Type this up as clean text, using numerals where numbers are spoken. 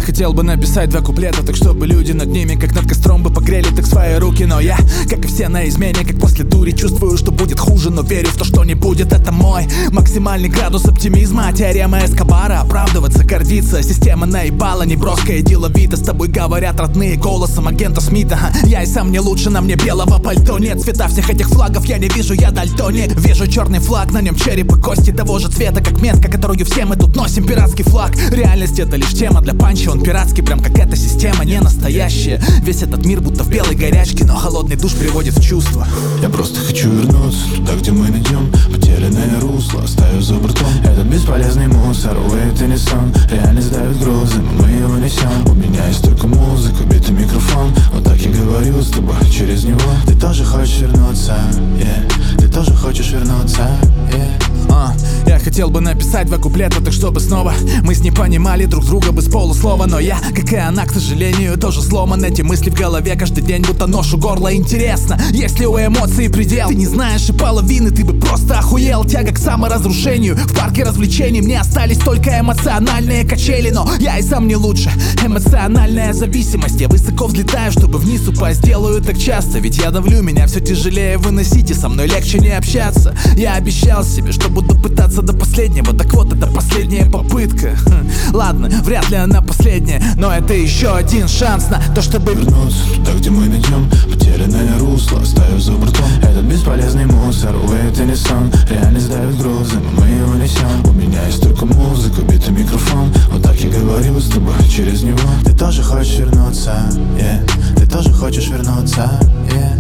Я хотел бы написать 2 куплета, так чтобы люди над ними, как над костром, бы погрели так свои руки. Но я, как и все на измене, как после дури, чувствую, что будет хуже, но верю в то, что не будет. Это мой максимальный градус оптимизма. Теорема Эскобара, оправдываться, гордиться. Система наебала, неброская, деловито. С тобой говорят родные голосом агента Смита. Я и сам не лучше, на мне белого пальто нет. Цвета всех этих флагов я не вижу, я дальтоник. Вижу черный флаг, на нем череп и кости того же цвета, как метка, которую все мы тут носим. Пиратский флаг, реальность это лишь тема для панча. Он пиратский, прям как эта система, не настоящая. Весь этот мир будто в белой горячке, но холодный душ приводит в чувство. Я просто хочу вернуться туда, где мы найдем потерянное русло, оставив за бортом этот бесполезный мусор. Это не сон, реальность давит грузы, но мы его несем. У меня есть только музыка, битый микрофон. Вот так я говорю с тобой через него. Ты тоже хочешь вернуться, yeah. Ты тоже хочешь вернуться, yeah. Я хотел бы написать 2 куплета, так чтобы снова мы с ней понимали друг друга без полуслова. Но я, как и она, к сожалению, тоже сломан. Эти мысли в голове каждый день будто нож у горла. Интересно, есть ли у эмоций предел? Ты не знаешь и половины, ты бы просто охуел. Тяга к саморазрушению, в парке развлечений мне остались только эмоциональные качели. Но я и сам не лучше, эмоциональная зависимость. Я высоко взлетаю, чтобы вниз упасть, делаю так часто. Ведь я давлю, меня все тяжелее выносить, и со мной легче не общаться. Я обещал себе, что буду пытаться до последнего. Так вот, это последняя попытка. Ладно, вряд ли она последняя, но это еще один шанс на то, чтобы вернуться туда, где мы найдем потерянное русло, оставив за бортом этот бесполезный мусор. Это не сон, реальность давит грузы, но мы его несем. У меня есть только музыка, битый микрофон. Вот так я говорю с тобой через него. Ты тоже хочешь вернуться, yeah. Ты тоже хочешь вернуться, yeah.